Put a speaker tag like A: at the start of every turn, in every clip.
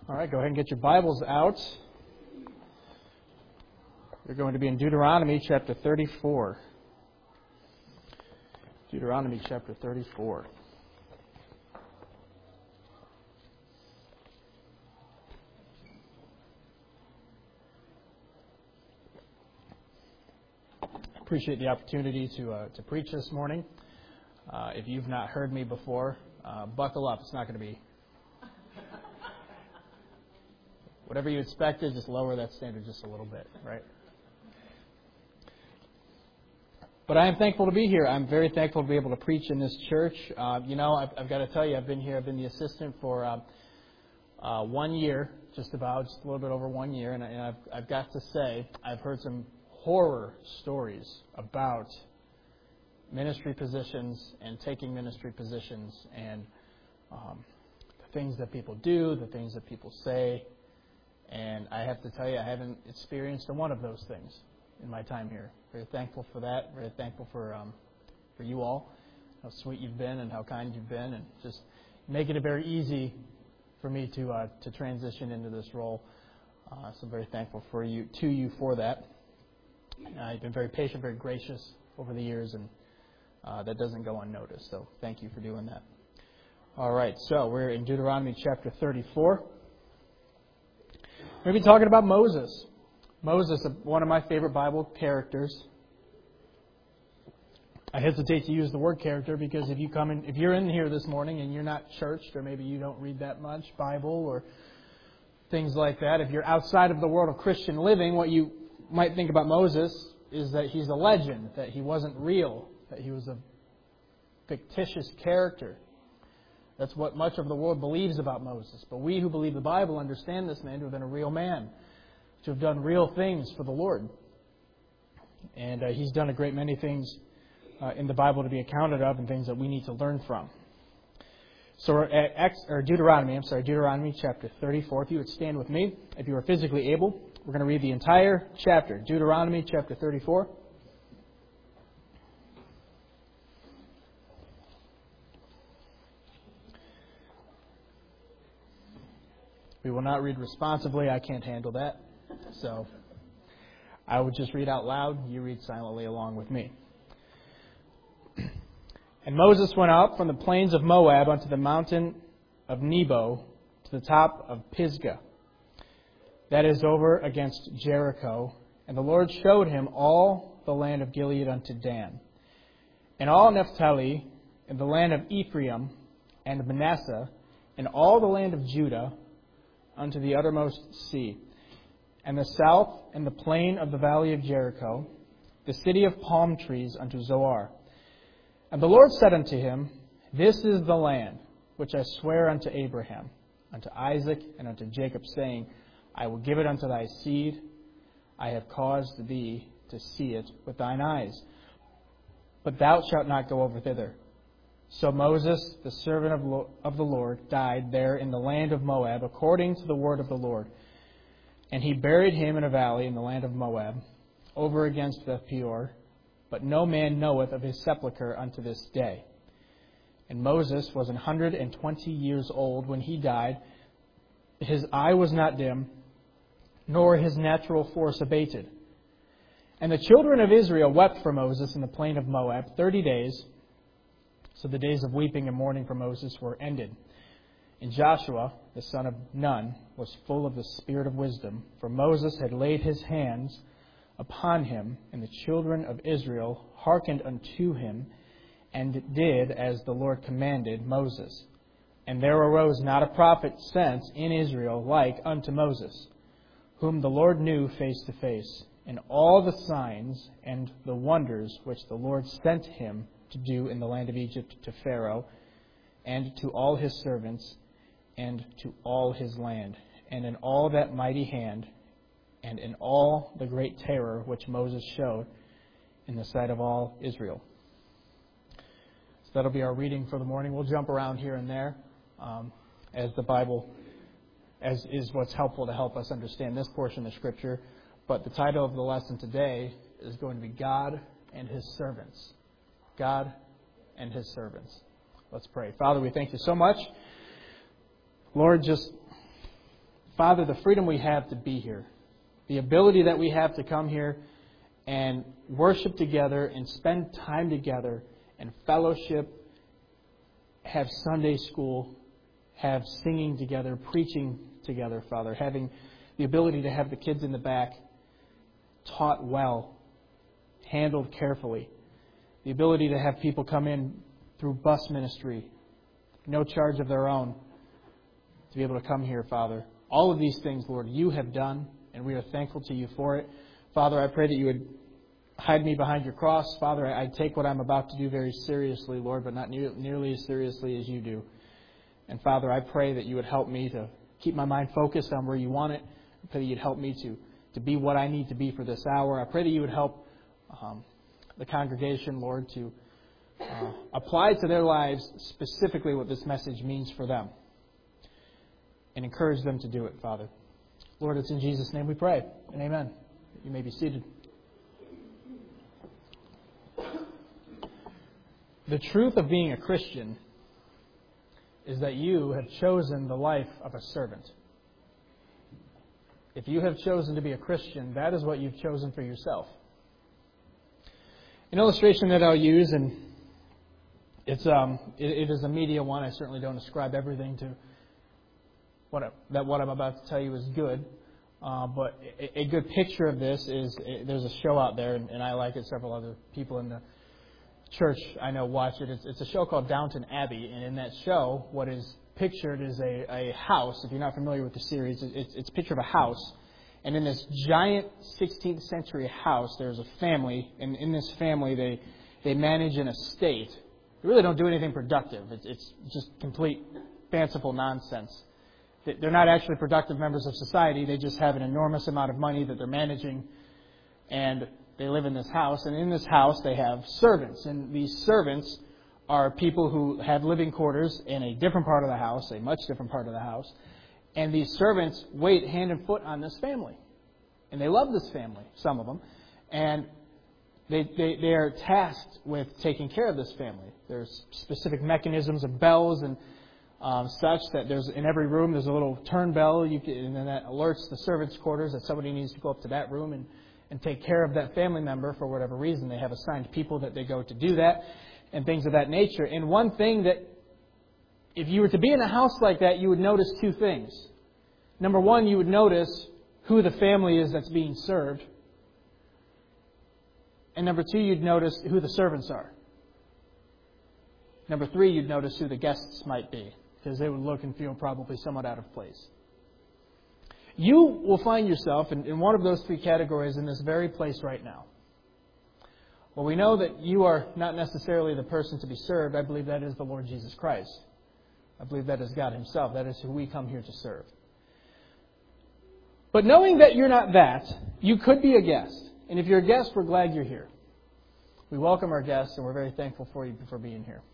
A: All right, go ahead and get your Bibles out. We're going to be in Deuteronomy chapter 34. Deuteronomy chapter 34. Appreciate the opportunity to preach this morning. If you've not heard me before, buckle up. It's not going to be whatever you expected. Just lower that standard just a little bit, right? But I am thankful to be here. I'm very thankful to be able to preach in this church. I've got to tell you, I've been here. I've been the assistant for 1 year, just a little bit over 1 year, and I've got to say, I've heard some horror stories about ministry positions and taking ministry positions and the things that people do, the things that people say. And I have to tell you, I haven't experienced one of those things in my time here. Very thankful for that. Very thankful for you all, how sweet you've been and how kind you've been, and just making it very easy for me to transition into this role. So I'm very thankful to you for that. You've been very patient, very gracious over the years, and that doesn't go unnoticed. So thank you for doing that. All right, so we're in Deuteronomy chapter 34. We're going to be talking about Moses. Moses, one of my favorite Bible characters. I hesitate to use the word character because if you're in here this morning and you're not churched, or maybe you don't read that much Bible or things like that, if you're outside of the world of Christian living, what you might think about Moses is that he's a legend, that he wasn't real, that he was a fictitious character. That's what much of the world believes about Moses. But we who believe the Bible understand this man to have been a real man, to have done real things for the Lord. And he's done a great many things in the Bible to be accounted of, and things that we need to learn from. So we're at Deuteronomy chapter 34. If you would stand with me, if you are physically able, we're going to read the entire chapter, Deuteronomy chapter 34. We will not read responsibly. I can't handle that. So I would just read out loud. You read silently along with me. And Moses went out from the plains of Moab unto the mountain of Nebo to the top of Pisgah, that is over against Jericho. And the Lord showed him all the land of Gilead unto Dan, and all Naphtali, and the land of Ephraim, and Manasseh, and all the land of Judah, unto the uttermost sea, and the south, and the plain of the valley of Jericho, the city of palm trees, unto Zoar. And the Lord said unto him, This is the land which I swear unto Abraham, unto Isaac, and unto Jacob, saying, I will give it unto thy seed. I have caused thee to see it with thine eyes, but thou shalt not go over thither. So Moses, the servant of the Lord, died there in the land of Moab, according to the word of the Lord. And he buried him in a valley in the land of Moab, over against Beth Peor. But no man knoweth of his sepulchre unto this day. And Moses was 120 years old when he died. His eye was not dim, nor his natural force abated. And the children of Israel wept for Moses in the plain of Moab 30 days. So the days of weeping and mourning for Moses were ended. And Joshua, the son of Nun, was full of the spirit of wisdom, for Moses had laid his hands upon him, and the children of Israel hearkened unto him, and did as the Lord commanded Moses. And there arose not a prophet since in Israel like unto Moses, whom the Lord knew face to face, and all the signs and the wonders which the Lord sent him to do in the land of Egypt to Pharaoh, and to all his servants, and to all his land, and in all that mighty hand, and in all the great terror which Moses showed in the sight of all Israel. So that'll be our reading for the morning. We'll jump around here and there as the Bible as is what's helpful to help us understand this portion of Scripture. But the title of the lesson today is going to be God and His Servants. God and His servants. Let's pray. Father, we thank you so much. Lord, just Father, the freedom we have to be here, the ability that we have to come here and worship together and spend time together and fellowship, have Sunday school, have singing together, preaching together, Father, having the ability to have the kids in the back taught well, handled carefully, the ability to have people come in through bus ministry, no charge of their own, to be able to come here, Father. All of these things, Lord, you have done, and we are thankful to you for it. Father, I pray that you would hide me behind your cross. Father, I take what I'm about to do very seriously, Lord, but not nearly as seriously as you do. And Father, I pray that you would help me to keep my mind focused on where you want it. I pray that you'd help me to be what I need to be for this hour. I pray that you would help the congregation, Lord, to apply to their lives specifically what this message means for them and encourage them to do it, Father. Lord, it's in Jesus' name we pray, and amen. You may be seated. The truth of being a Christian is that you have chosen the life of a servant. If you have chosen to be a Christian, that is what you've chosen for yourself. An illustration that I'll use, and it is a media one. I certainly don't ascribe everything to what I'm about to tell you is good. But a good picture of this is there's a show out there, and I like it. Several other people in the church I know watch it. It's a show called Downton Abbey, and in that show, what is pictured is a house. If you're not familiar with the series, it's a picture of a house. And in this giant 16th century house, there's a family, and in this family, they manage an estate. They really don't do anything productive. It's just complete fanciful nonsense. They're not actually productive members of society. They just have an enormous amount of money that they're managing, and they live in this house. And in this house, they have servants. And these servants are people who have living quarters in a different part of the house, a much different part of the house. And these servants wait hand and foot on this family. And they love this family, some of them. And they are tasked with taking care of this family. There's specific mechanisms of bells and such that there's in every room there's a little turn bell, and then that alerts the servants' quarters that somebody needs to go up to that room and take care of that family member for whatever reason. They have assigned people that they go to do that and things of that nature. And one thing that, if you were to be in a house like that, you would notice two things. Number one, you would notice who the family is that's being served. And number two, you'd notice who the servants are. Number three, you'd notice who the guests might be, because they would look and feel probably somewhat out of place. You will find yourself in one of those three categories in this very place right now. Well, we know that you are not necessarily the person to be served. I believe that is the Lord Jesus Christ. I believe that is God Himself. That is who we come here to serve. But knowing that you're not that, you could be a guest. And if you're a guest, we're glad you're here. We welcome our guests, and we're very thankful for you for being here.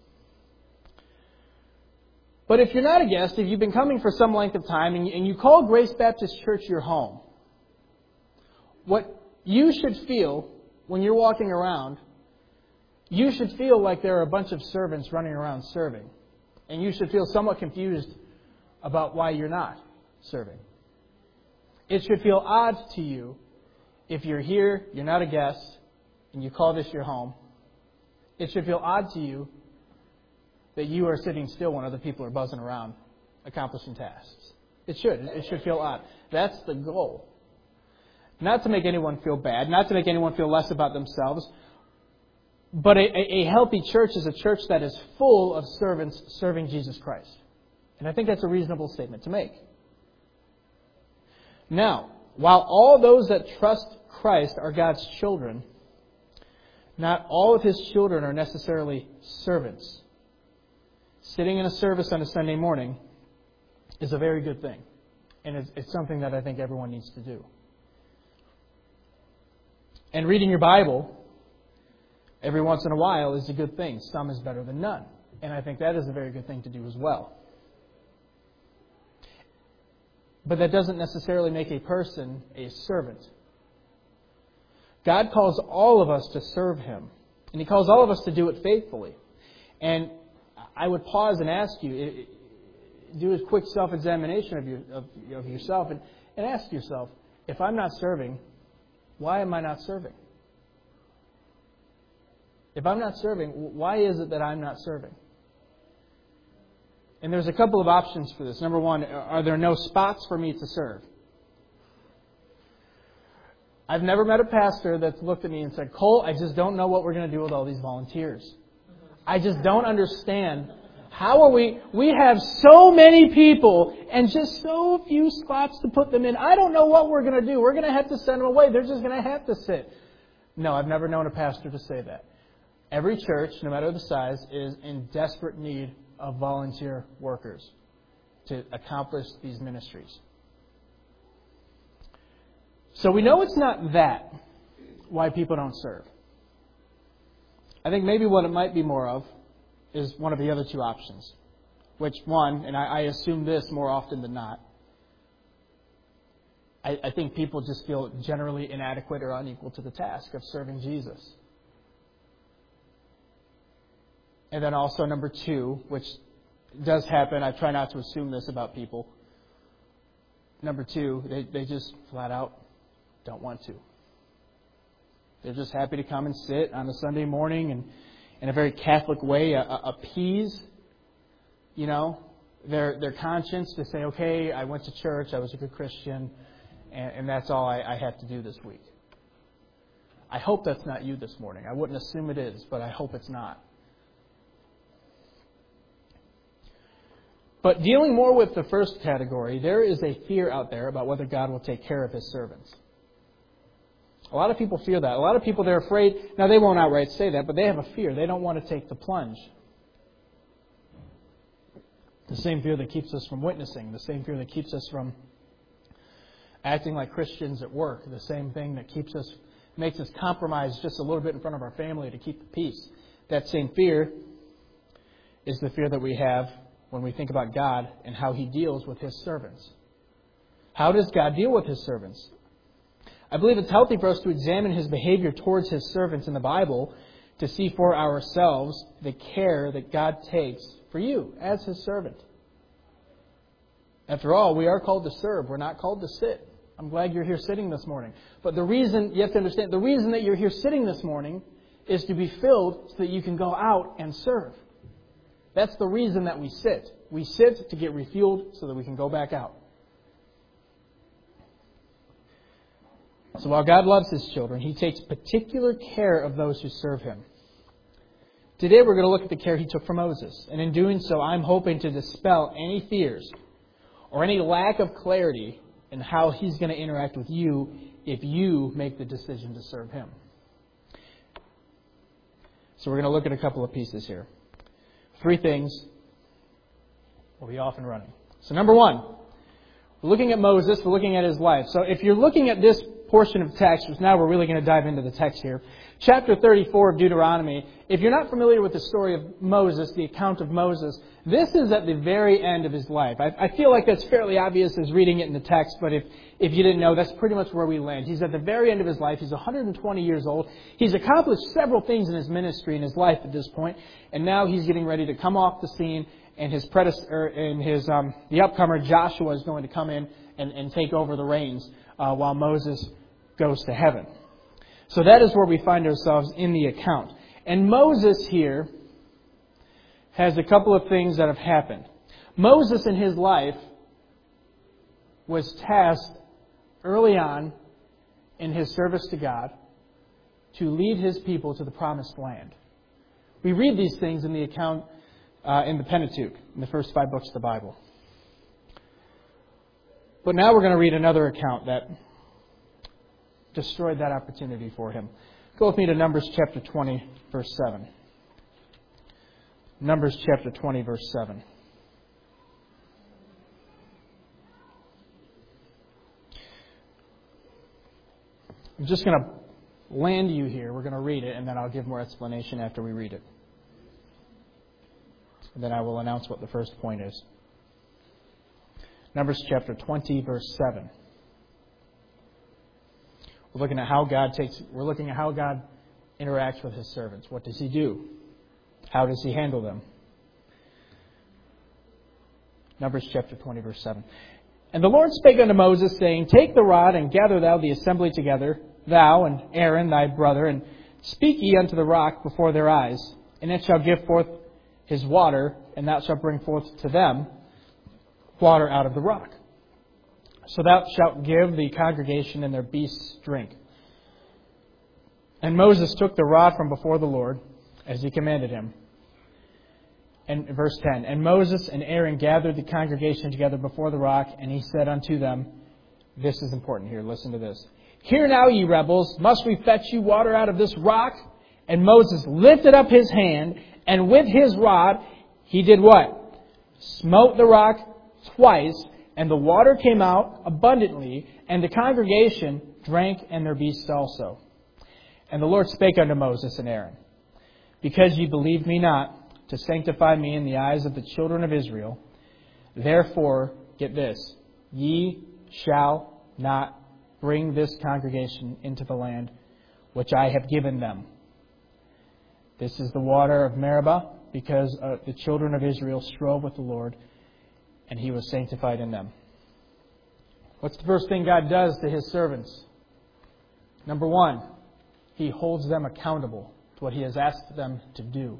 A: But if you're not a guest, if you've been coming for some length of time and you call Grace Baptist Church your home, what you should feel when you're walking around, you should feel like there are a bunch of servants running around serving. And you should feel somewhat confused about why you're not serving. It should feel odd to you if you're here, you're not a guest, and you call this your home. It should feel odd to you that you are sitting still when other people are buzzing around accomplishing tasks. It should feel odd. That's the goal. Not to make anyone feel bad, not to make anyone feel less about themselves, but a healthy church is a church that is full of servants serving Jesus Christ. And I think that's a reasonable statement to make. Now, while all those that trust Christ are God's children, not all of His children are necessarily servants. Sitting in a service on a Sunday morning is a very good thing. And it's something that I think everyone needs to do. And reading your Bible every once in a while is a good thing. Some is better than none. And I think that is a very good thing to do as well. But that doesn't necessarily make a person a servant. God calls all of us to serve Him. And He calls all of us to do it faithfully. And I would pause and ask you, do a quick self-examination of yourself and ask yourself, if I'm not serving, why am I not serving? If I'm not serving, why is it that I'm not serving? And there's a couple of options for this. Number one, are there no spots for me to serve? I've never met a pastor that's looked at me and said, Cole, I just don't know what we're going to do with all these volunteers. I just don't understand. How are we have so many people and just so few spots to put them in. I don't know what we're going to do. We're going to have to send them away. They're just going to have to sit. No, I've never known a pastor to say that. Every church, no matter the size, is in desperate need of volunteer workers to accomplish these ministries. So we know it's not that why people don't serve. I think maybe what it might be more of is one of the other two options. Which one, and I assume this more often than not, I think people just feel generally inadequate or unequal to the task of serving Jesus. And then also number two, which does happen, I try not to assume this about people. Number two, they just flat out don't want to. They're just happy to come and sit on a Sunday morning and in a very Catholic way appease, their conscience to say, okay, I went to church, I was a good Christian, and that's all I have to do this week. I hope that's not you this morning. I wouldn't assume it is, but I hope it's not. But dealing more with the first category, there is a fear out there about whether God will take care of His servants. A lot of people fear that. A lot of people, they're afraid. Now, they won't outright say that, but they have a fear. They don't want to take the plunge. The same fear that keeps us from witnessing. The same fear that keeps us from acting like Christians at work. The same thing that makes us compromise just a little bit in front of our family to keep the peace. That same fear is the fear that we have when we think about God and how He deals with His servants. How does God deal with His servants? I believe it's healthy for us to examine His behavior towards His servants in the Bible to see for ourselves the care that God takes for you as His servant. After all, we are called to serve. We're not called to sit. I'm glad you're here sitting this morning. But the reason, you have to understand, the reason that you're here sitting this morning is to be filled so that you can go out and serve. That's the reason that we sit. We sit to get refueled so that we can go back out. So while God loves His children, He takes particular care of those who serve Him. Today we're going to look at the care He took for Moses. And in doing so, I'm hoping to dispel any fears or any lack of clarity in how He's going to interact with you if you make the decision to serve Him. So we're going to look at a couple of pieces here. 3 things will be off and running. So number 1, we're looking at Moses, we're looking at his life. So if you're looking at this portion of text, which now we're really going to dive into the text here, chapter 34 of Deuteronomy, if you're not familiar with the story of Moses, the account of Moses, this is at the very end of his life. I feel like that's fairly obvious as reading it in the text, but if you didn't know, that's pretty much where we land. He's at the very end of his life. He's 120 years old. He's accomplished several things in his ministry, in his life at this point, and now he's getting ready to come off the scene, and his the upcomer Joshua is going to come in and take over the reins while Moses goes to heaven. So that is where we find ourselves in the account. And Moses here has a couple of things that have happened. Moses in his life was tasked early on in his service to God to lead his people to the promised land. We read these things in the account in the Pentateuch, in the first 5 books of the Bible. But now we're going to read another account that destroyed that opportunity for him. Go with me to Numbers chapter 20, verse 7. Numbers chapter 20, verse 7. I'm just going to land you here. We're going to read it, and then I'll give more explanation after we read it. And then I will announce what the first point is. Numbers chapter 20, verse 7. We're looking at how God interacts with His servants. What does He do? How does He handle them? Numbers chapter 20, verse 7. And the Lord spake unto Moses, saying, Take the rod, and gather thou the assembly together, thou and Aaron thy brother, and speak ye unto the rock before their eyes, and it shall give forth his water, and thou shalt bring forth to them water out of the rock. So thou shalt give the congregation and their beasts drink. And Moses took the rod from before the Lord, as he commanded him. And verse 10, And Moses and Aaron gathered the congregation together before the rock, and he said unto them, this is important here, listen to this. Hear now, ye rebels, must we fetch you water out of this rock? And Moses lifted up his hand, and with his rod he did what? Smote the rock twice, and the water came out abundantly, and the congregation drank, and their beasts also. And the Lord spake unto Moses and Aaron, Because ye believed me not, to sanctify me in the eyes of the children of Israel, therefore, get this, ye shall not bring this congregation into the land which I have given them. This is the water of Meribah, because the children of Israel strove with the Lord, and he was sanctified in them. What's the first thing God does to his servants? Number one, he holds them accountable to what he has asked them to do.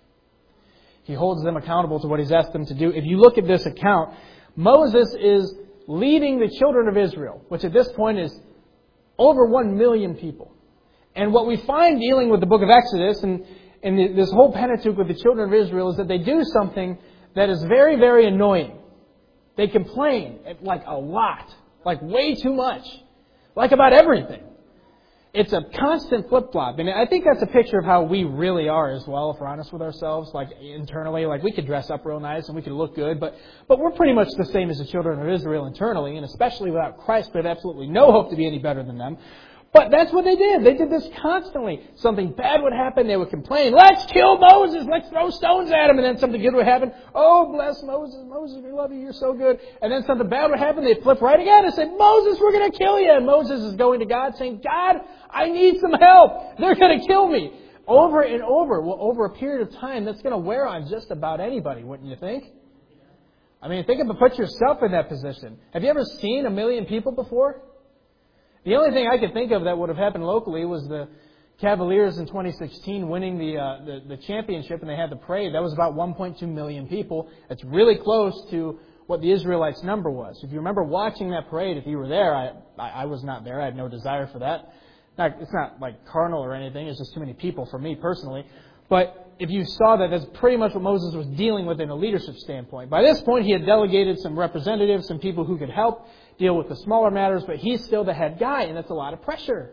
A: He holds them accountable to what he's asked them to do. If you look at this account, Moses is leading the children of Israel, which at this point is over 1 million people. And what we find dealing with the book of Exodus and this whole Pentateuch with the children of Israel is that they do something that is very, very annoying. They complain like a lot, like way too much, like about everything. It's a constant flip-flop. And I think that's a picture of how we really are as well, if we're honest with ourselves. Like internally, like we could dress up real nice and we could look good, but we're pretty much the same as the children of Israel internally, and especially without Christ, we have absolutely no hope to be any better than them. But that's what they did. They did this constantly. Something bad would happen, they would complain, let's kill Moses, let's throw stones at him. And then something good would happen. Oh, bless Moses, Moses, we love you, you're so good. And then something bad would happen, they'd flip right again and say, Moses, we're going to kill you. And Moses is going to God saying, God, I need some help. They're going to kill me. Over and over. Well, over a period of time, that's going to wear on just about anybody, wouldn't you think? I mean, put yourself in that position. Have you ever seen 1 million people before? The only thing I could think of that would have happened locally was the Cavaliers in 2016 winning the championship, and they had the parade. That was about 1.2 million people. That's really close to what the Israelites' number was. If you remember watching that parade, if you were there, I was not there. I had no desire for that. It's not like carnal or anything. It's just too many people for me personally. But if you saw that, that's pretty much what Moses was dealing with in a leadership standpoint. By this point, he had delegated some representatives, some people who could help deal with the smaller matters, but he's still the head guy, and that's a lot of pressure.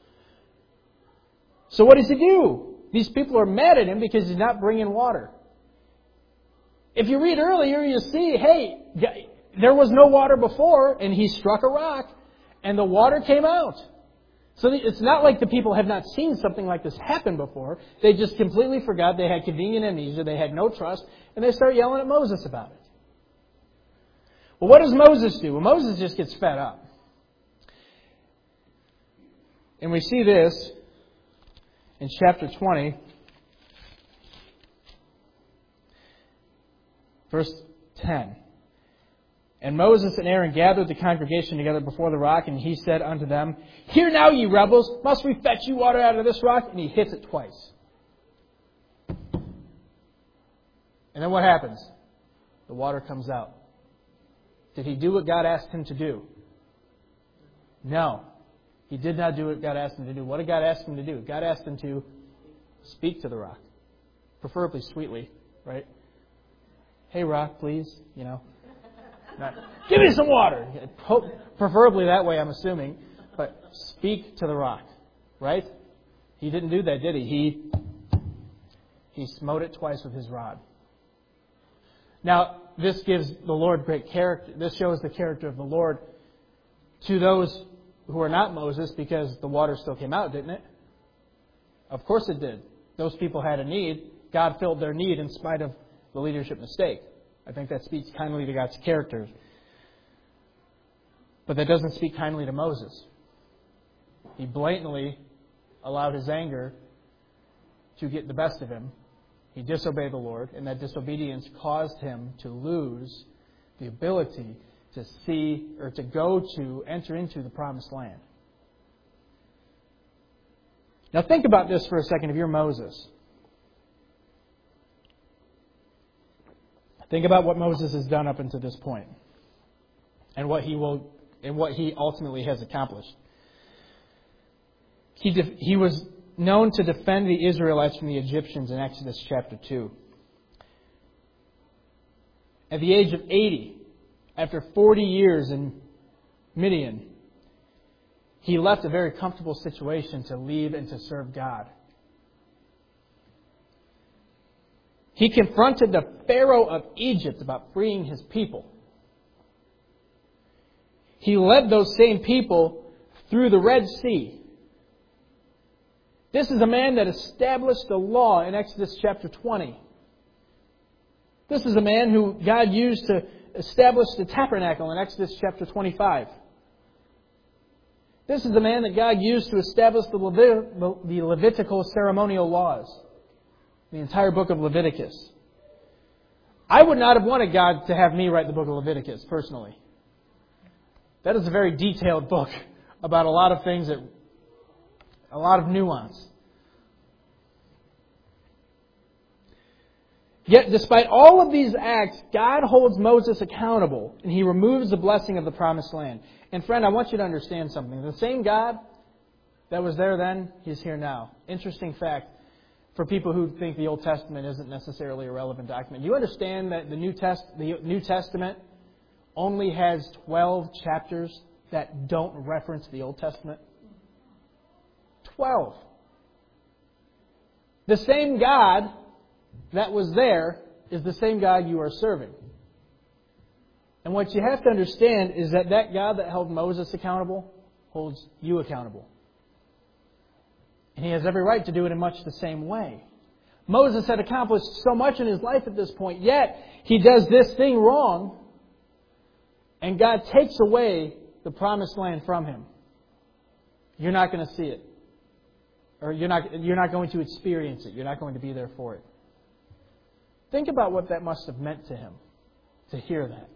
A: So what does he do? These people are mad at him because he's not bringing water. If you read earlier, you see, hey, there was no water before, and he struck a rock, and the water came out. So it's not like the people have not seen something like this happen before. They just completely forgot. They had convenient amnesia. They had no trust. And they start yelling at Moses about it. Well, what does Moses do? Well, Moses just gets fed up. And we see this in chapter 20, verse 10. And Moses and Aaron gathered the congregation together before the rock, and he said unto them, Hear now, ye rebels, must we fetch you water out of this rock? And he hits it twice. And then what happens? The water comes out. Did he do what God asked him to do? No. He did not do what God asked him to do. What did God ask him to do? God asked him to speak to the rock. Preferably sweetly, right? Hey, rock, please, give me some water. Preferably that way, I'm assuming. But speak to the rock, right? He didn't do that, did he? He smote it twice with his rod. Now, this gives the Lord great character. This shows the character of the Lord to those who are not Moses, because the water still came out, didn't it? Of course it did. Those people had a need. God filled their need in spite of the leadership mistake. I think that speaks kindly to God's character. But that doesn't speak kindly to Moses. He blatantly allowed his anger to get the best of him. He disobeyed the Lord, and that disobedience caused him to lose the ability to see or to go to, enter into the promised land. Now think about this for a second if you're Moses. Think about what Moses has done up until this point and what he ultimately has accomplished. He was known to defend the Israelites from the Egyptians in Exodus chapter 2. At the age of 80, after 40 years in Midian, he left a very comfortable situation to leave and to serve God. He confronted the Pharaoh of Egypt about freeing his people. He led those same people through the Red Sea. This is a man that established the law in Exodus chapter 20. This is a man who God used to establish the tabernacle in Exodus chapter 25. This is the man that God used to establish the Levitical ceremonial laws. The entire book of Leviticus. I would not have wanted God to have me write the book of Leviticus, personally. That is a very detailed book about a lot of things, a lot of nuance. Yet, despite all of these acts, God holds Moses accountable, and He removes the blessing of the promised land. And friend, I want you to understand something. The same God that was there then, He's here now. Interesting fact for people who think the Old Testament isn't necessarily a relevant document. Do you understand that the New Testament only has 12 chapters that don't reference the Old Testament? 12. The same God that was there is the same God you are serving. And what you have to understand is that God that held Moses accountable holds you accountable. And he has every right to do it in much the same way. Moses had accomplished so much in his life at this point, yet he does this thing wrong, and God takes away the promised land from him. You're not going to see it. Or you're not going to experience it. You're not going to be there for it. Think about what that must have meant to him, to hear that.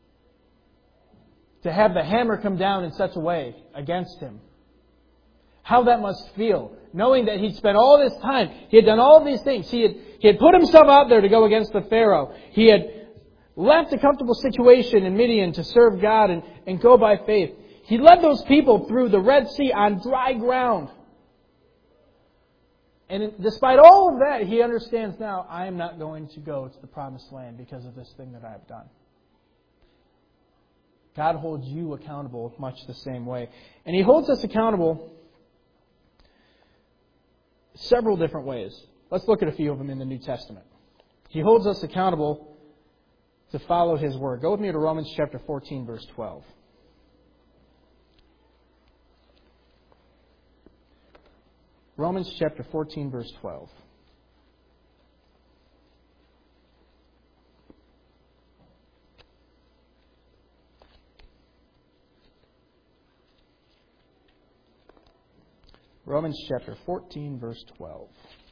A: To have the hammer come down in such a way against him. How that must feel, knowing that he'd spent all this time, he had done all these things. He had put himself out there to go against the Pharaoh. He had left a comfortable situation in Midian to serve God and go by faith. He led those people through the Red Sea on dry ground. And despite all of that, he understands now, I am not going to go to the promised land because of this thing that I have done. God holds you accountable much the same way. And He holds us accountable several different ways. Let's look at a few of them in the New Testament. He holds us accountable to follow His Word. Go with me to Romans chapter 14, verse 12. Romans chapter 14, verse 12. Romans chapter 14, verse 12.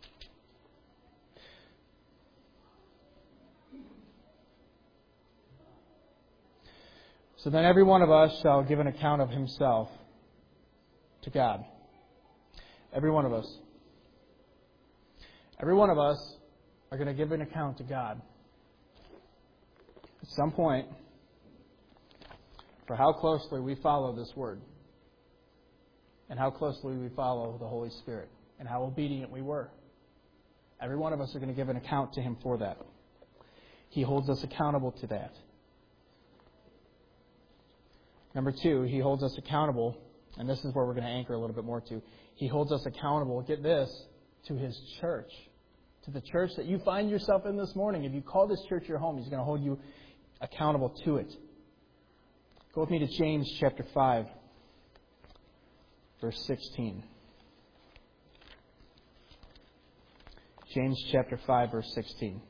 A: So then every one of us shall give an account of himself to God. Every one of us. Every one of us are going to give an account to God at some point for how closely we follow this Word and how closely we follow the Holy Spirit and how obedient we were. Every one of us are going to give an account to Him for that. He holds us accountable to that. Number two, He holds us accountable, and this is where we're going to anchor a little bit more to. He holds us accountable, get this, to His church. To the church that you find yourself in this morning. If you call this church your home, He's going to hold you accountable to it. Go with me to James chapter 5, verse 16. James chapter 5, verse 16.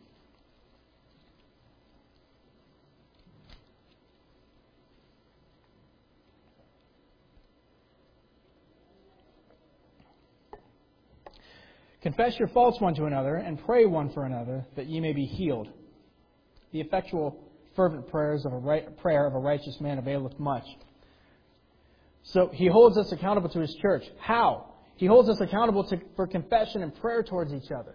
A: Confess your faults one to another, and pray one for another, that ye may be healed. The effectual, fervent prayer of a righteous man availeth much. So He holds us accountable to His church. How? He holds us accountable for confession and prayer towards each other.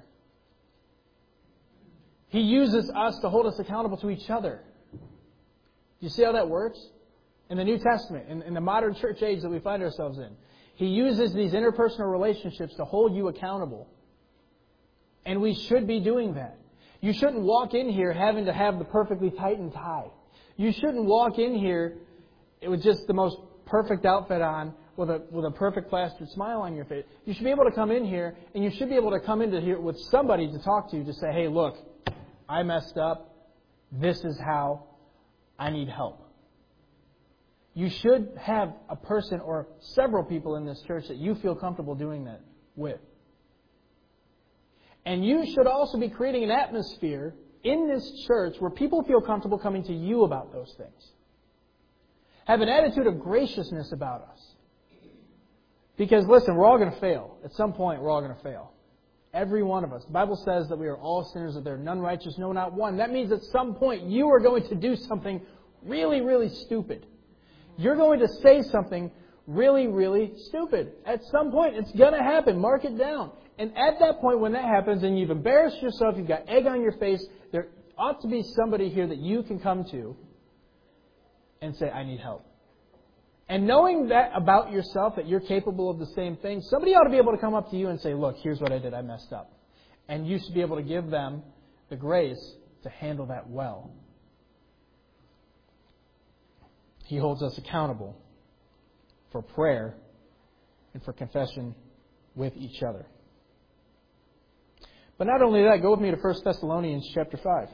A: He uses us to hold us accountable to each other. Do you see how that works? In the New Testament, in the modern church age that we find ourselves in, He uses these interpersonal relationships to hold you accountable. And we should be doing that. You shouldn't walk in here having to have the perfectly tightened tie. You shouldn't walk in here with just the most perfect outfit on with a perfect plastered smile on your face. You should be able to come in here, and you should be able to come into here with somebody to talk to, to say, hey, look, I messed up. This is how I need help. You should have a person or several people in this church that you feel comfortable doing that with. And you should also be creating an atmosphere in this church where people feel comfortable coming to you about those things. Have an attitude of graciousness about us. Because, listen, we're all going to fail. At some point, we're all going to fail. Every one of us. The Bible says that we are all sinners, that there are none righteous, no, not one. That means at some point you are going to do something really, really stupid. You're going to say something really, really stupid. At some point, it's going to happen. Mark it down. And at that point, when that happens and you've embarrassed yourself, you've got egg on your face, there ought to be somebody here that you can come to and say, I need help. And knowing that about yourself, that you're capable of the same thing, somebody ought to be able to come up to you and say, look, here's what I did. I messed up. And you should be able to give them the grace to handle that well. He holds us accountable for prayer and for confession with each other. But not only that, go with me to 1 Thessalonians chapter 5.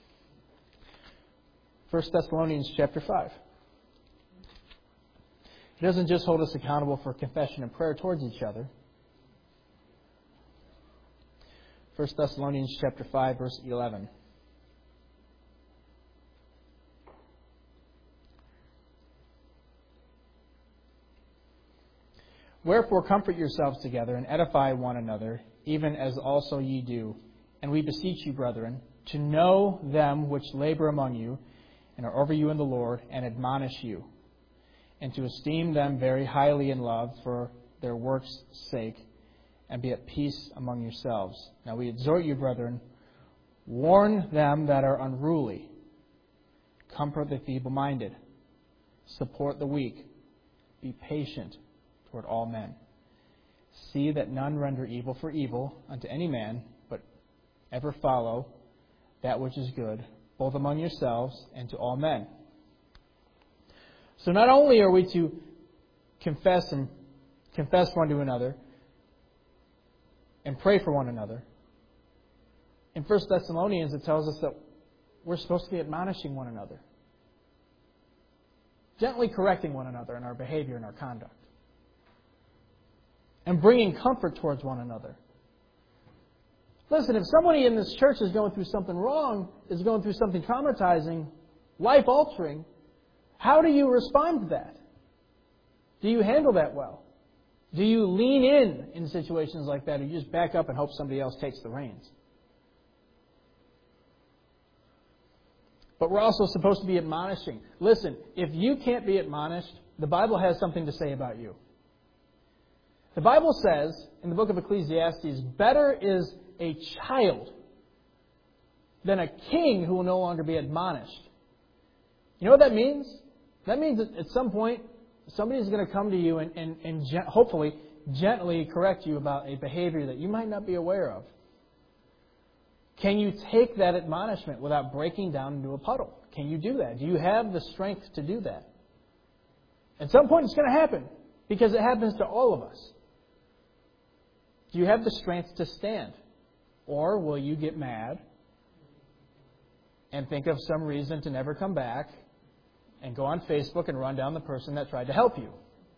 A: 1 Thessalonians chapter 5. He doesn't just hold us accountable for confession and prayer towards each other. 1 Thessalonians chapter 5, verse 11. Wherefore comfort yourselves together and edify one another, even as also ye do. And we beseech you, brethren, to know them which labor among you, and are over you in the Lord, and admonish you, and to esteem them very highly in love for their works' sake, and be at peace among yourselves. Now we exhort you, brethren, warn them that are unruly, comfort the feeble-minded, support the weak, be patient toward all men. See that none render evil for evil unto any man, but ever follow that which is good, both among yourselves and to all men. So not only are we to confess one to another and pray for one another, in 1 Thessalonians it tells us that we're supposed to be admonishing one another, gently correcting one another in our behavior and our conduct, and bringing comfort towards one another. Listen, if somebody in this church is going through something wrong, is going through something traumatizing, life-altering, how do you respond to that? Do you handle that well? Do you lean in situations like that, or you just back up and hope somebody else takes the reins? But we're also supposed to be admonishing. Listen, if you can't be admonished, the Bible has something to say about you. The Bible says, in the book of Ecclesiastes, better is a child than a king who will no longer be admonished. You know what that means? That means that at some point, somebody's going to come to you and hopefully gently correct you about a behavior that you might not be aware of. Can you take that admonishment without breaking down into a puddle? Can you do that? Do you have the strength to do that? At some point it's going to happen, because it happens to all of us. Do you have the strength to stand? Or will you get mad and think of some reason to never come back and go on Facebook and run down the person that tried to help you?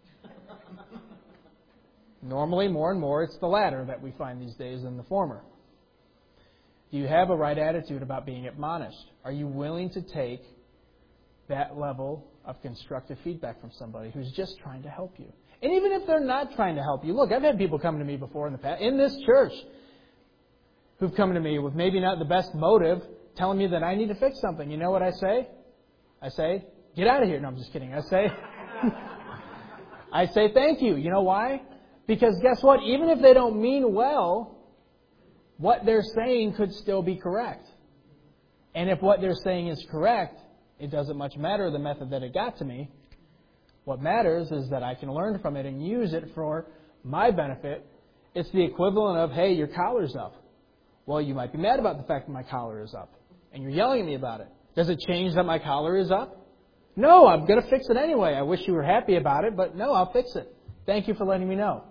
A: Normally, more and more, it's the latter that we find these days than the former. Do you have a right attitude about being admonished? Are you willing to take that level of constructive feedback from somebody who's just trying to help you? And even if they're not trying to help you, look, I've had people come to me before in the past, in this church, who've come to me with maybe not the best motive, telling me that I need to fix something. You know what I say? I say, get out of here. No, I'm just kidding. I say thank you. You know why? Because guess what? Even if they don't mean well, what they're saying could still be correct. And if what they're saying is correct, it doesn't much matter the method that it got to me. What matters is that I can learn from it and use it for my benefit. It's the equivalent of, hey, your collar's up. Well, you might be mad about the fact that my collar is up, and you're yelling at me about it. Does it change that my collar is up? No, I'm going to fix it anyway. I wish you were happy about it, but no, I'll fix it. Thank you for letting me know.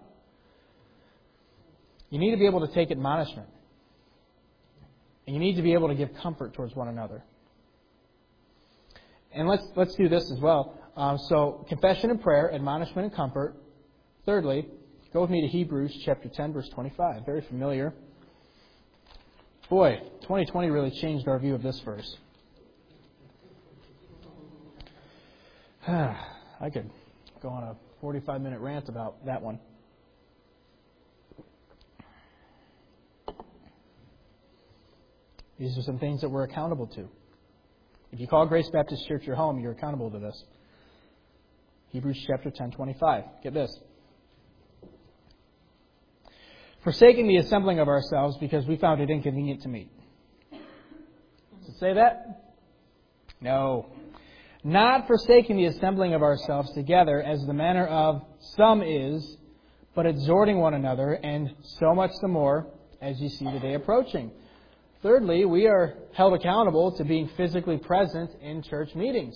A: You need to be able to take admonishment. And you need to be able to give comfort towards one another. And let's do this as well. So confession and prayer, admonishment and comfort. Thirdly, go with me to Hebrews chapter 10, verse 25. Very familiar. Boy, 2020 really changed our view of this verse. I could go on a 45-minute rant about that one. These are some things that we're accountable to. If you call Grace Baptist Church your home, you're accountable to this. Hebrews chapter 10, 25. Get this. Forsaking the assembling of ourselves because we found it inconvenient to meet. Does it say that? No. Not forsaking the assembling of ourselves together as the manner of some is, but exhorting one another, and so much the more as you see the day approaching. Thirdly, we are held accountable to being physically present in church meetings.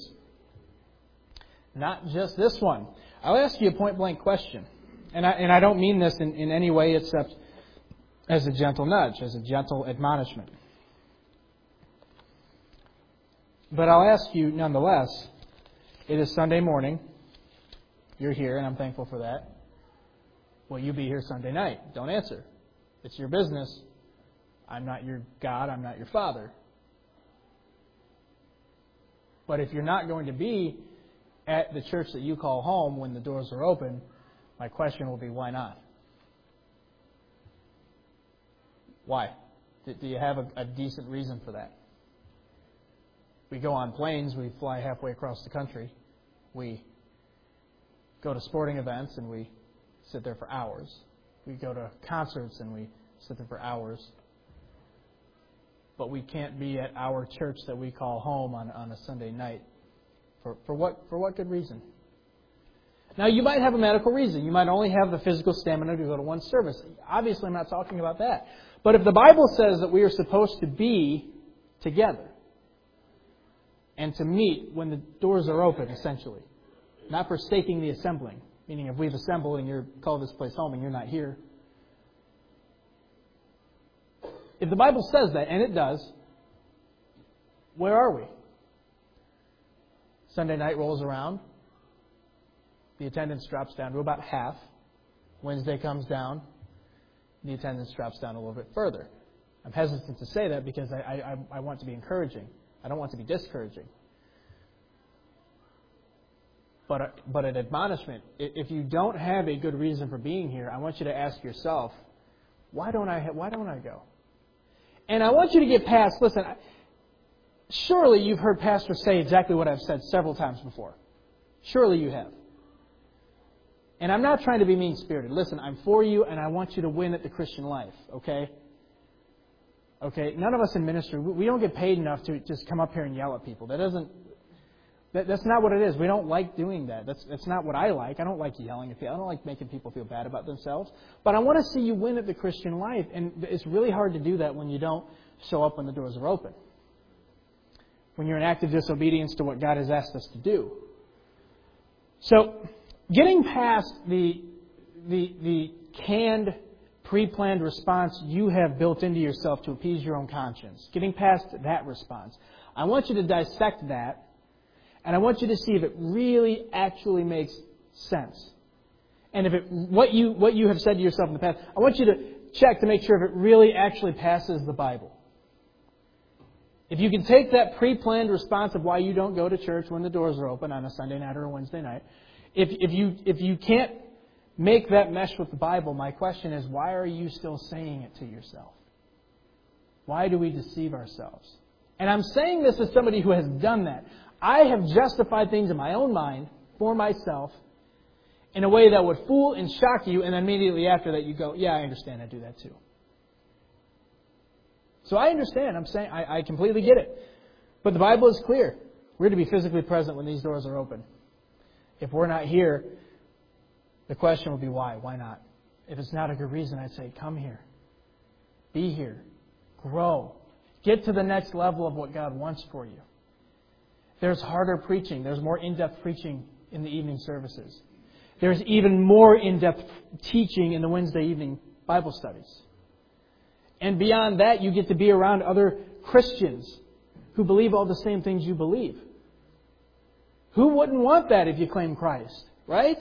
A: Not just this one. I'll ask you a point-blank question. And I don't mean this in any way except as a gentle nudge, as a gentle admonishment. But I'll ask you nonetheless, it is Sunday morning. You're here, and I'm thankful for that. Will you be here Sunday night? Don't answer. It's your business. I'm not your God. I'm not your Father. But if you're not going to be at the church that you call home when the doors are open, my question will be, why not? Why? Do you have a decent reason for that? We go on planes, we fly halfway across the country. We go to sporting events and we sit there for hours. We go to concerts and we sit there for hours. But we can't be at our church that we call home on a Sunday night. For what good reason? Now, you might have a medical reason. You might only have the physical stamina to go to one service. Obviously, I'm not talking about that. But if the Bible says that we are supposed to be together and to meet when the doors are open, essentially, not forsaking the assembling, meaning if we've assembled and you're called this place home and you're not here. If the Bible says that, and it does, where are we? Sunday night rolls around. The attendance drops down to about half. Wednesday comes down. The attendance drops down a little bit further. I'm hesitant to say that because I want to be encouraging. I don't want to be discouraging. But an admonishment, if you don't have a good reason for being here, I want you to ask yourself, why don't I go? And I want you to get past, listen, surely you've heard pastors say exactly what I've said several times before. Surely you have. And I'm not trying to be mean-spirited. Listen, I'm for you and I want you to win at the Christian life, okay? Okay, none of us in ministry, we don't get paid enough to just come up here and yell at people. That's not what it is. We don't like doing that. That's not what I like. I don't like yelling at people. I don't like making people feel bad about themselves. But I want to see you win at the Christian life. And it's really hard to do that when you don't show up when the doors are open. When you're in active disobedience to what God has asked us to do. So, getting past the canned, pre-planned response you have built into yourself to appease your own conscience. Getting past that response. I want you to dissect that. And I want you to see if it really actually makes sense. And if what you have said to yourself in the past, I want you to check to make sure if it really actually passes the Bible. If you can take that pre-planned response of why you don't go to church when the doors are open on a Sunday night or a Wednesday night, if you can't make that mesh with the Bible, my question is, why are you still saying it to yourself? Why do we deceive ourselves? And I'm saying this as somebody who has done that. I have justified things in my own mind for myself in a way that would fool and shock you, and then immediately after that you go, yeah, I understand, I do that too. So I understand. I'm saying I completely get it. But the Bible is clear. We're to be physically present when these doors are open. If we're not here, the question will be why? Why not? If it's not a good reason, I'd say come here. Be here. Grow. Get to the next level of what God wants for you. There's harder preaching. There's more in-depth preaching in the evening services. There's even more in-depth teaching in the Wednesday evening Bible studies. And beyond that, you get to be around other Christians who believe all the same things you believe. Who wouldn't want that if you claim Christ, right?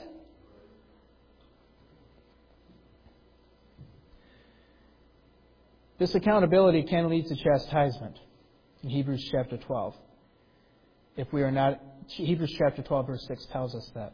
A: This accountability can lead to chastisement in Hebrews chapter 12. If we are not, Hebrews chapter 12 verse 6 tells us that.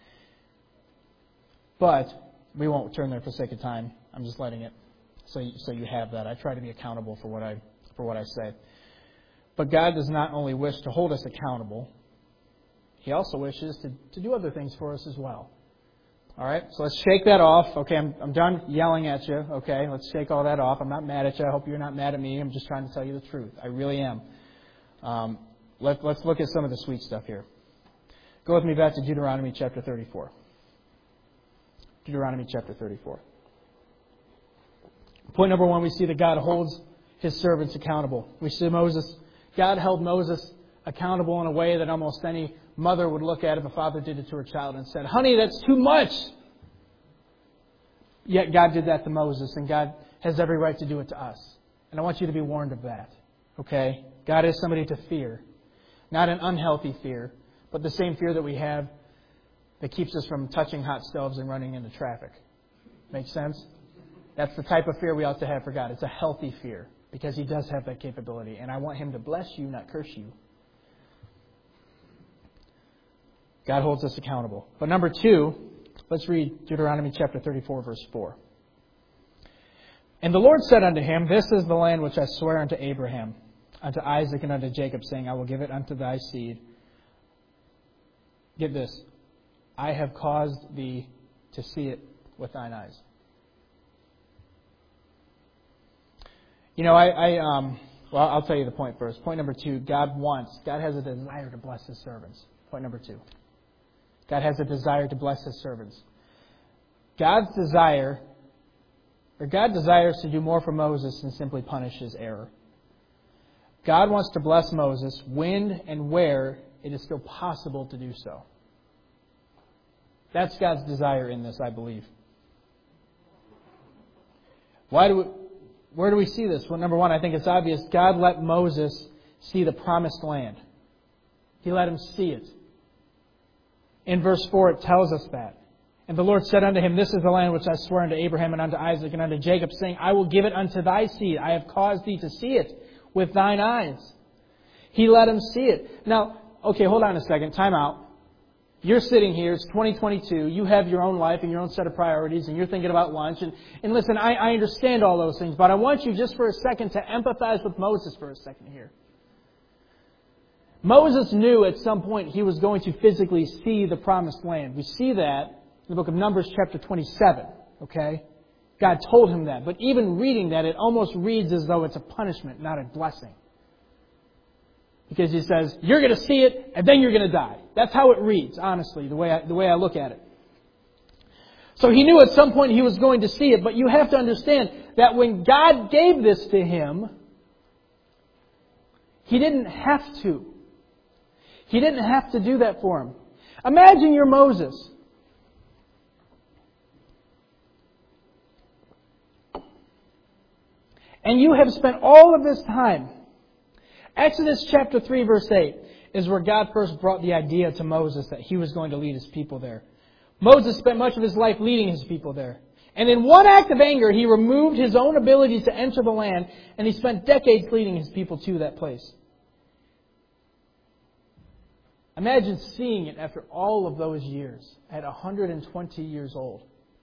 A: But we won't turn there for the sake of time. I'm just letting it so you have that. I try to be accountable for what I say. But God does not only wish to hold us accountable, He also wishes to do other things for us as well. All right, so let's shake that off. Okay, I'm done yelling at you. Okay, let's shake all that off. I'm not mad at you. I hope you're not mad at me. I'm just trying to tell you the truth. I really am. Let's look at some of the sweet stuff here. Go with me back to Deuteronomy chapter 34. Deuteronomy chapter 34. Point number 1, we see that God holds His servants accountable. We see God held Moses accountable in a way that almost any mother would look at if a father did it to her child and said, honey, that's too much. Yet God did that to Moses, and God has every right to do it to us. And I want you to be warned of that. Okay? God is somebody to fear. Not an unhealthy fear, but the same fear that we have that keeps us from touching hot stoves and running into traffic. Make sense? That's the type of fear we ought to have for God. It's a healthy fear because He does have that capability. And I want Him to bless you, not curse you. God holds us accountable. But number 2, let's read Deuteronomy chapter 34, verse 4. And the Lord said unto him, This is the land which I swear unto Abraham, unto Isaac, and unto Jacob, saying, I will give it unto thy seed. Get this. I have caused thee to see it with thine eyes. You know, I'll tell you the point first. Point number 2, God has a desire to bless His servants. Point number 2. God has a desire to bless His servants. God desires to do more for Moses than simply punish his error. God wants to bless Moses when and where it is still possible to do so. That's God's desire in this, I believe. Where do we see this? Well, number 1, I think it's obvious. God let Moses see the promised land. He let him see it. In verse 4, it tells us that. And the Lord said unto him, This is the land which I swore unto Abraham and unto Isaac and unto Jacob, saying, I will give it unto thy seed. I have caused thee to see it with thine eyes. He let him see it. Now, okay, hold on a second. Time out. You're sitting here. It's 2022. You have your own life and your own set of priorities, and you're thinking about lunch. And listen, I understand all those things, but I want you just for a second to empathize with Moses for a second here. Moses knew at some point he was going to physically see the promised land. We see that in the book of Numbers chapter 27. Okay? God told him that. But even reading that, it almost reads as though it's a punishment, not a blessing. Because He says, you're going to see it, and then you're going to die. That's how it reads, honestly, the way I look at it. So he knew at some point he was going to see it, but you have to understand that when God gave this to him, He didn't have to. He didn't have to do that for him. Imagine you're Moses. And you have spent all of this time. Exodus chapter 3 verse 8 is where God first brought the idea to Moses that He was going to lead His people there. Moses spent much of his life leading His people there. And in one act of anger, he removed his own ability to enter the land, and he spent decades leading His people to that place. Imagine seeing it after all of those years, at 120 years old.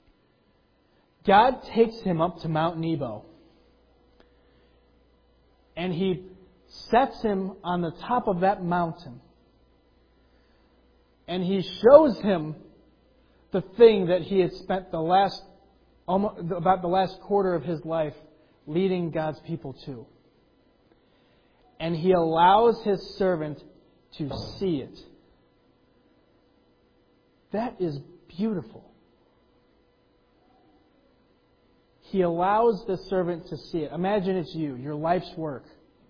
A: God takes him up to Mount Nebo, and He sets him on the top of that mountain And He shows him the thing that he had spent about the last quarter of his life leading God's people to. And He allows His servant to see it. That is beautiful. He allows the servant to see it. Imagine it's you, your life's work.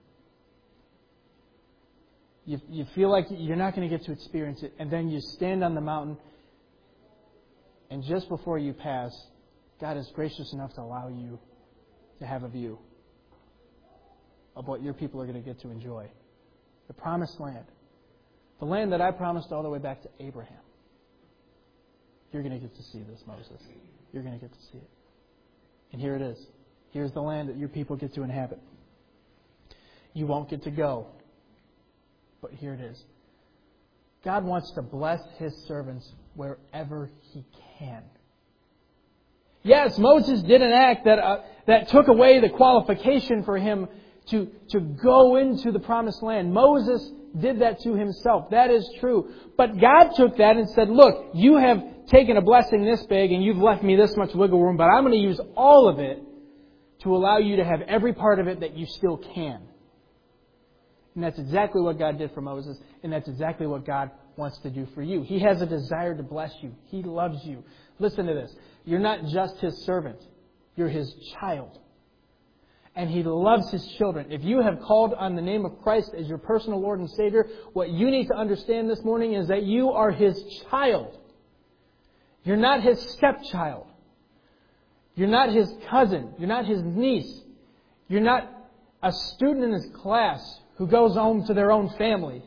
A: You feel like you're not going to get to experience it, and then you stand on the mountain, and just before you pass, God is gracious enough to allow you to have a view of what your people are going to get to enjoy. The promised land. The land that I promised all the way back to Abraham. You're going to get to see this, Moses. You're going to get to see it. And here it is. Here's the land that your people get to inhabit. You won't get to go. But here it is. God wants to bless His servants wherever He can. Yes, Moses did an act that took away the qualification for him to go into the promised land. Moses did that to himself. That is true. But God took that and said, look, you have taken a blessing this big and you've left me this much wiggle room, but I'm going to use all of it to allow you to have every part of it that you still can. And that's exactly what God did for Moses, and that's exactly what God wants to do for you. He has a desire to bless you. He loves you. Listen to this. You're not just His servant. You're His child. And He loves His children. If you have called on the name of Christ as your personal Lord and Savior, what you need to understand this morning is that you are His child. You're not His stepchild. You're not His cousin. You're not His niece. You're not a student in His class who goes home to their own family.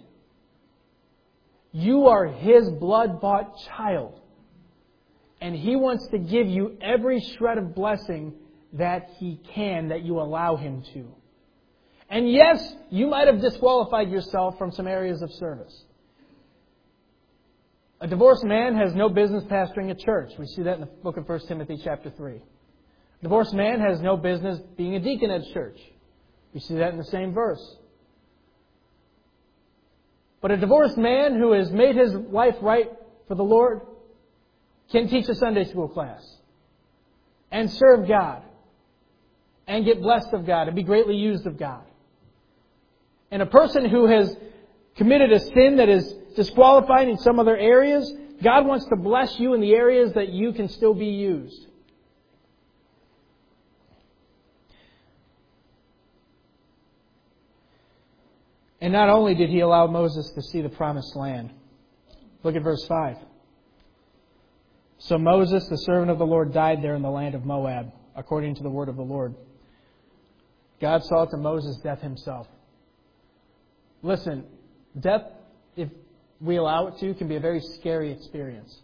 A: You are His blood-bought child. And He wants to give you every shred of blessing that He can, that you allow Him to. And yes, you might have disqualified yourself from some areas of service. A divorced man has no business pastoring a church. We see that in the book of 1 Timothy chapter 3. A divorced man has no business being a deacon at church. We see that in the same verse. But a divorced man who has made his life right for the Lord can teach a Sunday school class and serve God and get blessed of God and be greatly used of God. And a person who has committed a sin that is disqualified in some other areas, God wants to bless you in the areas that you can still be used. And not only did He allow Moses to see the promised land. Look at verse 5. So Moses, the servant of the Lord, died there in the land of Moab, according to the word of the Lord. God saw to Moses death himself. Listen, death, if we allow it to, can be a very scary experience.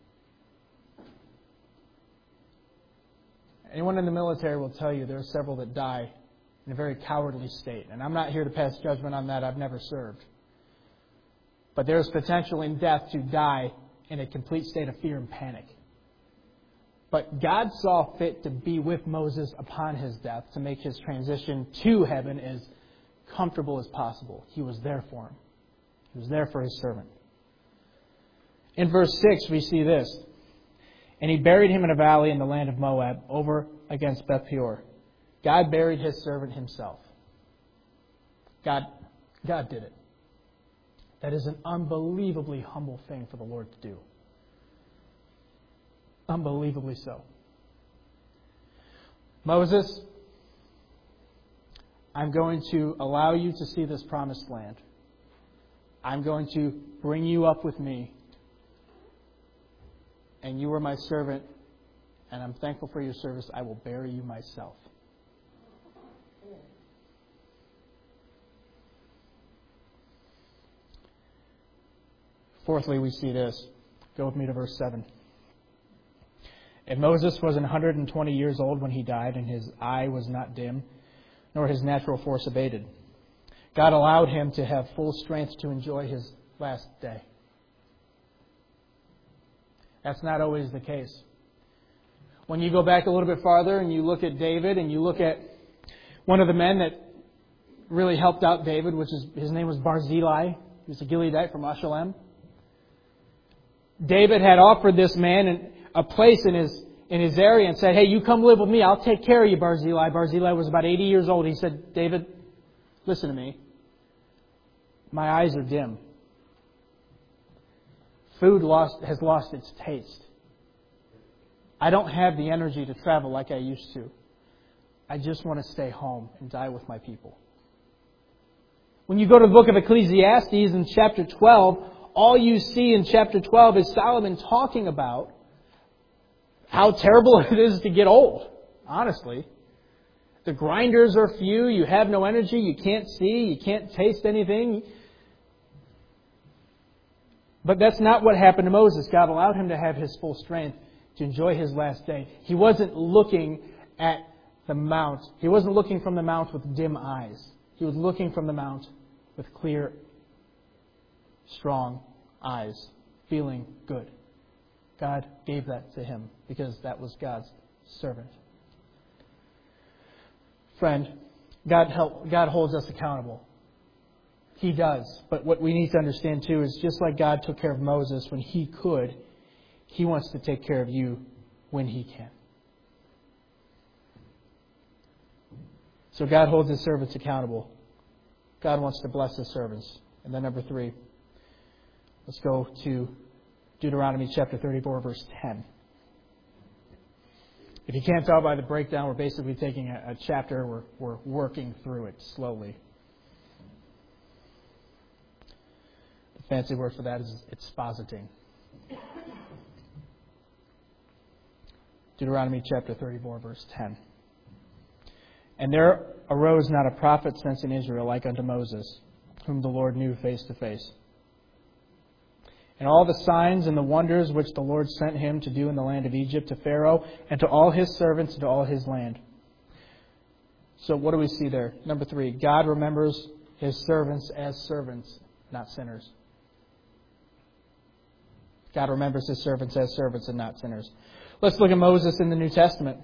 A: Anyone in the military will tell you there are several that die in a very cowardly state. And I'm not here to pass judgment on that. I've never served. But there's potential in death to die in a complete state of fear and panic. But God saw fit to be with Moses upon his death to make his transition to heaven as comfortable as possible. He was there for him. He was there for His servant. In verse 6 we see this. And He buried him in a valley in the land of Moab over against Beth Peor. God buried His servant Himself. God did it. That is an unbelievably humble thing for the Lord to do. Unbelievably so. Moses, I'm going to allow you to see this promised land. I'm going to bring you up with me. And you are my servant, and I'm thankful for your service. I will bury you myself. Fourthly, we see this. Go with me to verse 7. And Moses was 120 years old when he died, and his eye was not dim, nor his natural force abated. God allowed him to have full strength to enjoy his last day. That's not always the case. When you go back a little bit farther and you look at David and you look at one of the men that really helped out David, his name was Barzillai. He was a Gileadite from Ashkelon. David had offered this man a place in his area and said, hey, you come live with me. I'll take care of you, Barzillai. Barzillai was about 80 years old. He said, David, listen to me. My eyes are dim. Food has lost its taste. I don't have the energy to travel like I used to. I just want to stay home and die with my people. When you go to the book of Ecclesiastes in chapter 12, all you see in chapter 12 is Solomon talking about how terrible it is to get old, honestly. The grinders are few, you have no energy, you can't see, you can't taste anything. But that's not what happened to Moses. God allowed him to have his full strength to enjoy his last day. He wasn't looking at the mount. He wasn't looking from the mount with dim eyes. He was looking from the mount with clear, strong eyes, feeling good. God gave that to him because that was God's servant. Friend, God holds us accountable. He does. But what we need to understand too is just like God took care of Moses when He could, He wants to take care of you when He can. So God holds His servants accountable. God wants to bless His servants. And then number 3, let's go to Deuteronomy chapter 34, verse 10. If you can't tell by the breakdown, we're basically taking a chapter, we're working through it slowly. The fancy word for that is expositing. Deuteronomy chapter 34, verse 10. And there arose not a prophet since in Israel like unto Moses, whom the Lord knew face to face. And all the signs and the wonders which the Lord sent him to do in the land of Egypt to Pharaoh and to all his servants and to all his land. So what do we see there? Number 3, God remembers His servants as servants, not sinners. God remembers His servants as servants and not sinners. Let's look at Moses in the New Testament.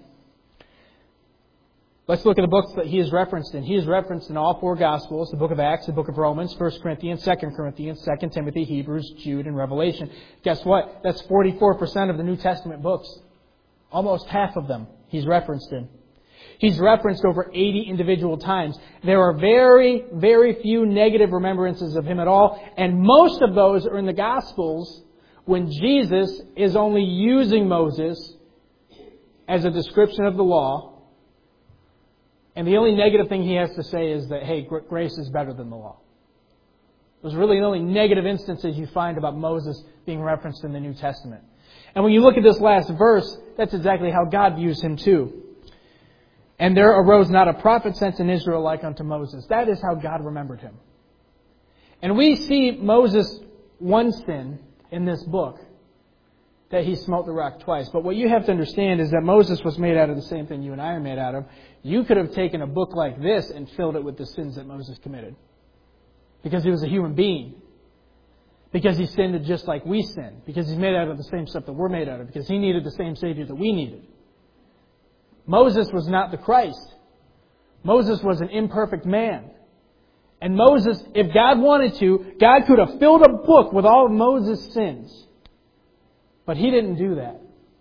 A: Let's look at the books that he is referenced in. He is referenced in all 4 Gospels, the book of Acts, the book of Romans, 1 Corinthians, 2 Corinthians, 2 Timothy, Hebrews, Jude, and Revelation. Guess what? That's 44% of the New Testament books. Almost half of them he's referenced in. He's referenced over 80 individual times. There are very, very few negative remembrances of him at all, and most of those are in the Gospels when Jesus is only using Moses as a description of the law. And the only negative thing he has to say is that, hey, grace is better than the law. Those are really the only negative instances you find about Moses being referenced in the New Testament. And when you look at this last verse, that's exactly how God views him too. And there arose not a prophet since in Israel like unto Moses. That is how God remembered him. And we see Moses' one sin in this book, that he smote the rock twice. But what you have to understand is that Moses was made out of the same thing you and I are made out of. You could have taken a book like this and filled it with the sins that Moses committed. Because he was a human being. Because he sinned just like we sin. Because he's made out of the same stuff that we're made out of. Because he needed the same Savior that we needed. Moses was not the Christ. Moses was an imperfect man. And Moses, if God wanted to, God could have filled a book with all of Moses' sins. But He didn't do that.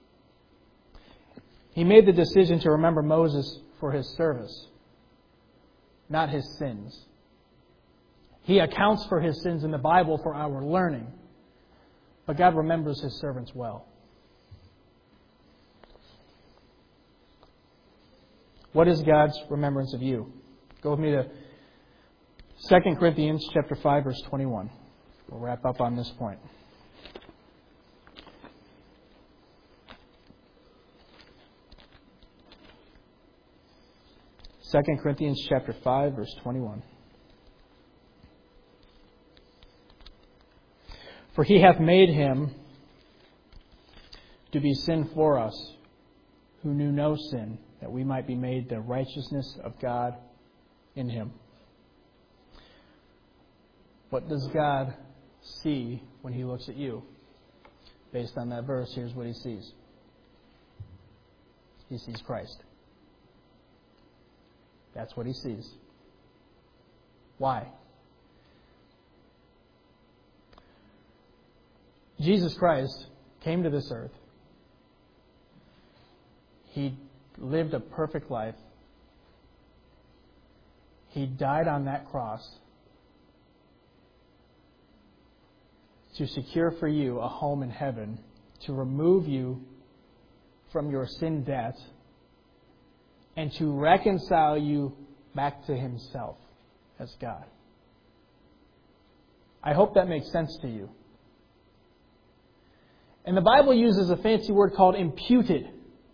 A: He made the decision to remember Moses for his service, not his sins. He accounts for his sins in the Bible for our learning. But God remembers His servants well. What is God's remembrance of you? Go with me to 2 Corinthians chapter 5, verse 21. We'll wrap up on this point. 2 Corinthians chapter 5, verse 21. For He hath made Him to be sin for us, who knew no sin, that we might be made the righteousness of God in Him. What does God see when He looks at you? Based on that verse, here's what He sees. He sees Christ. That's what He sees. Why? Jesus Christ came to this earth. He lived a perfect life. He died on that cross to secure for you a home in heaven, to remove you from your sin debt, and to reconcile you back to Himself as God. I hope that makes sense to you. And the Bible uses a fancy word called imputed.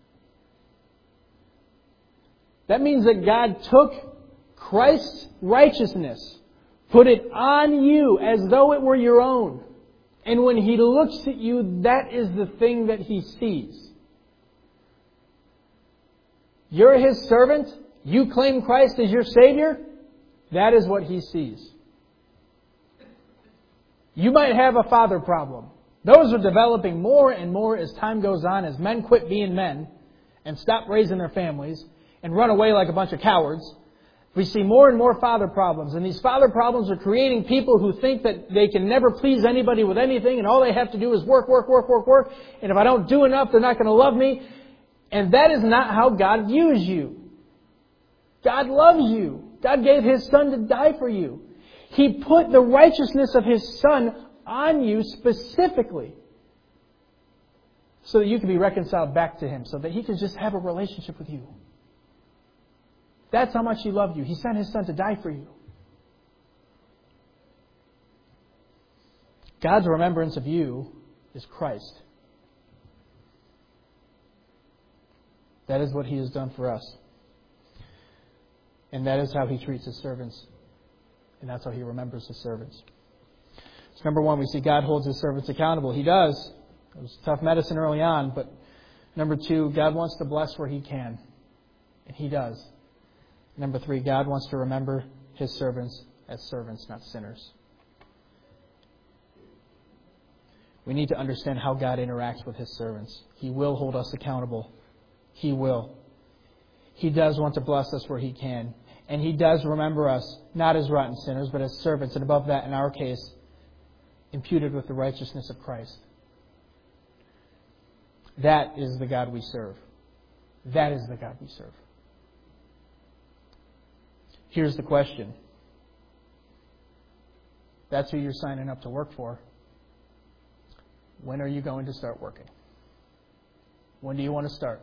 A: That means that God took Christ's righteousness, put it on you as though it were your own. And when He looks at you, that is the thing that He sees. You're His servant. You claim Christ as your Savior. That is what He sees. You might have a father problem. Those are developing more and more as time goes on, as men quit being men and stop raising their families and run away like a bunch of cowards. We see more and more father problems. And these father problems are creating people who think that they can never please anybody with anything and all they have to do is work. And if I don't do enough, they're not going to love me. And that is not how God views you. God loves you. God gave His Son to die for you. He put the righteousness of His Son on you specifically so that you can be reconciled back to Him, so that He can just have a relationship with you. That's how much He loved you. He sent His Son to die for you. God's remembrance of you is Christ. That is what He has done for us. And that is how He treats His servants. And that's how He remembers His servants. So number one, we see God holds His servants accountable. He does. It was tough medicine early on. But number two, God wants to bless where He can. And He does. Number three, God wants to remember His servants as servants, not sinners. We need to understand how God interacts with His servants. He will hold us accountable. He will. He does want to bless us where He can. And He does remember us, not as rotten sinners, but as servants. And above that, in our case, imputed with the righteousness of Christ. That is the God we serve. That is the God we serve. Here's the question. That's who you're signing up to work for. When are you going to start working? When do you want to start?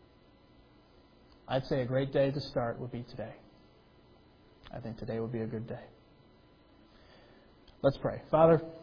A: I'd say a great day to start would be today. I think today would be a good day. Let's pray. Father,